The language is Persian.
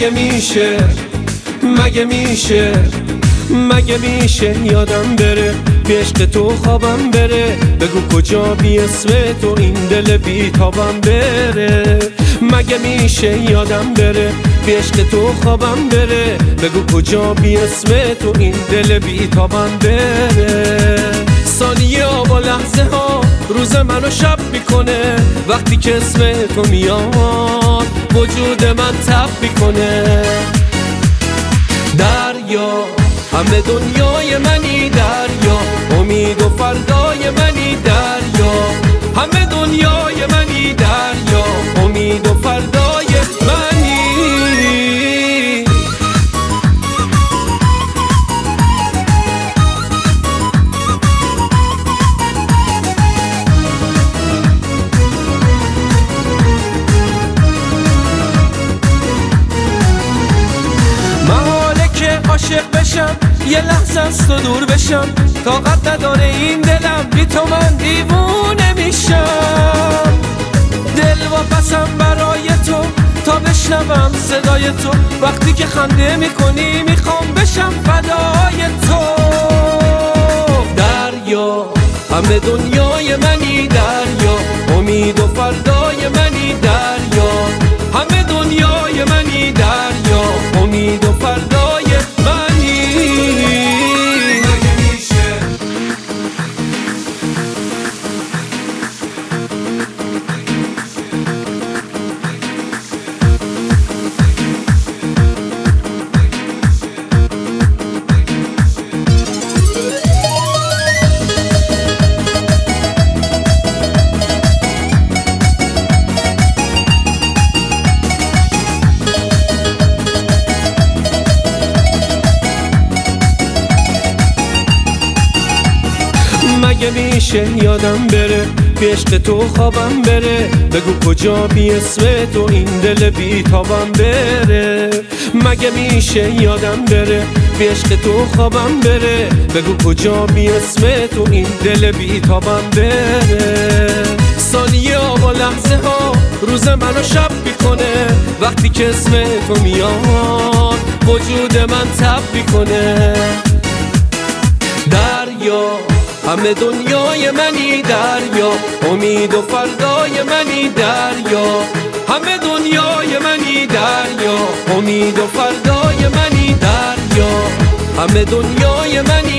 مگه میشه یادم بره بی عشق تو خوابم بره بگو کجا بی اسم تو این دل بی تابم بره مگه میشه یادم بره بی عشق تو خوابم بره بگو کجا بی اسم تو این دل بی تابم بره ثانیه با لحظه ها روز منو شب میکنه وقتی که اسم تو میاد وجود من تب میکنه دریا همه دنیای منی دریا امید و فردای منی دریا همه دنیای منی دریا امید و فردای منی محاله که عاشق بشم یه لحظه از تو دور بشم طاقت نداره این دلم بی تو من دیوونه میشم دل واپسم برای تو تا بشنوم صدای تو وقتی که خنده میکنی میخوام بشم فدای تو دریا همه دنیای منی دریا امید و فردای منی دریا همه دنیای منی دریا امید و فردای منی مگه میشه یادم بره بی عشق تو خوابم بره بگو کجا بی اسم تو این دل بی تابم بره مگه میشه یادم بره بی عشق تو خوابم بره بگو کجا بی اسم تو این دل بی تابم بره ثانیه با لحظه ها روز منو شب میکنه وقتی که اسم تو میاد وجود من تب میکنه دریا همه دنیای منی دریا امید و فردای منی دریا همه دنیای منی دریا امید و فردای منی دریا همه دنیای منی